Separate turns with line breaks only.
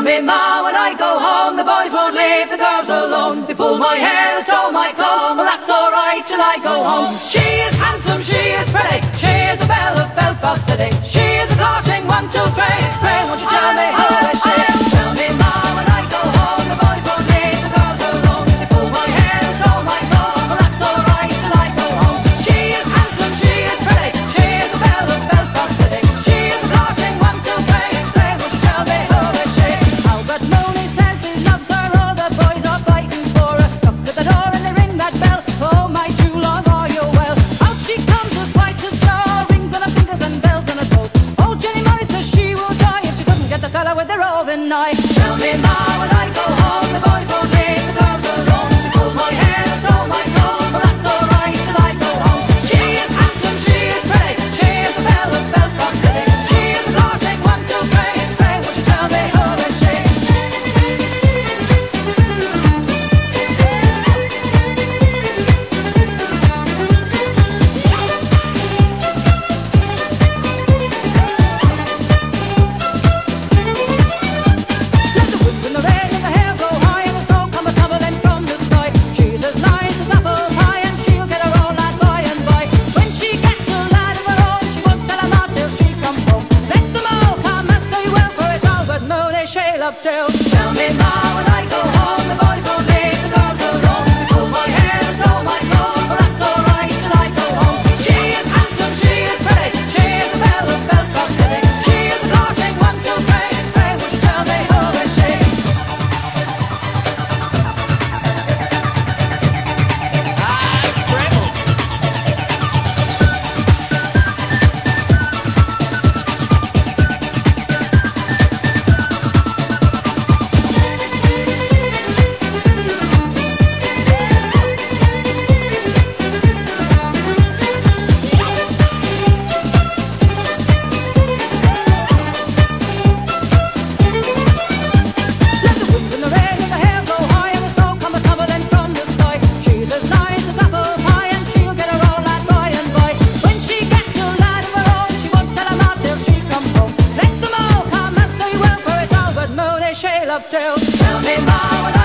me, Ma, when I go home, the boys won't leave the girls alone. They pull my hair, they stole my comb. Well, that's alright till I go home. She is handsome, she is pretty, she is the belle of Belfast City. She is a courting 1, 2, 3. Pray, won't you tell me who is she? Tell me, Ma, when I go home, the boys won't leave the girls alone. They pull my hair, they stole my comb. Well, that's alright till I go home. She is handsome, she is pretty, she is the belle of Belfast City. She is a courting 1, 2, 3. Pray, won't you tell me who is she? Albert Mooney says he loves her, all the boys are fighting for her. Knock at the door and they ring that bell. Oh, my true love, are you well? Out she comes as white as snow, rings on her fingers and bells on her toes. Oh, Jenny Murray says she will die if she doesn't get the fella with the roving eye. Tell me, Ma, when I go home, the boys won't leave the girls alone. They pull my hair, they stole my comb. Well, that's alright till I go home. She is handsome, she is pretty, she is the belle of Belfast City. She is a courting 1, 2, 3. Pray, won't you tell me who is she? Let the wind and the rain and the hair blow high and the snow come a-tumbling from the sky. She's as nice as apple pie and she'll get her own lad by and by. When she gets a lad of her own, she won't tell him not till she comes home. Let them all come as they will, for it's Albert Mooney she loves still. Tell me, Ma, when I go home, the boys won't leave the girls alone. They pull my hair and stole my comb. Well, that's alright till I go home. She is handsome, she is pretty, she is the belle of Belfast City. She is a courting 1, 2, 3. Pray, won't you tell me who is she? Let the wind and the rain and the hair blow high and the snow come a-tumbling from the sky. She's as nice as apple pie and she'll get her own lad by and by. When she gets a lad of her own, she won't tell him not till she comes home. Let them all come as they will, for it's Albert Mooney she loves still. Tell me, Ma, when